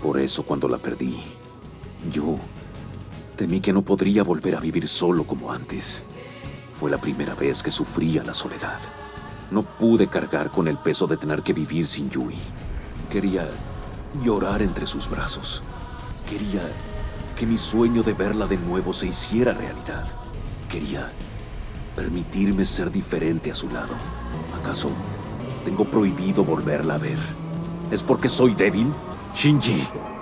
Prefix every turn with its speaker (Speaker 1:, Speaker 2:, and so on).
Speaker 1: Por eso cuando la perdí, yo temí que no podría volver a vivir solo como antes. Fue la primera vez que sufría la soledad. No pude cargar con el peso de tener que vivir sin Yui. Quería llorar entre sus brazos. Quería que mi sueño de verla de nuevo se hiciera realidad. Quería permitirme ser diferente a su lado. ¿Acaso tengo prohibido volverla a ver? ¿Es porque soy débil? Shinji,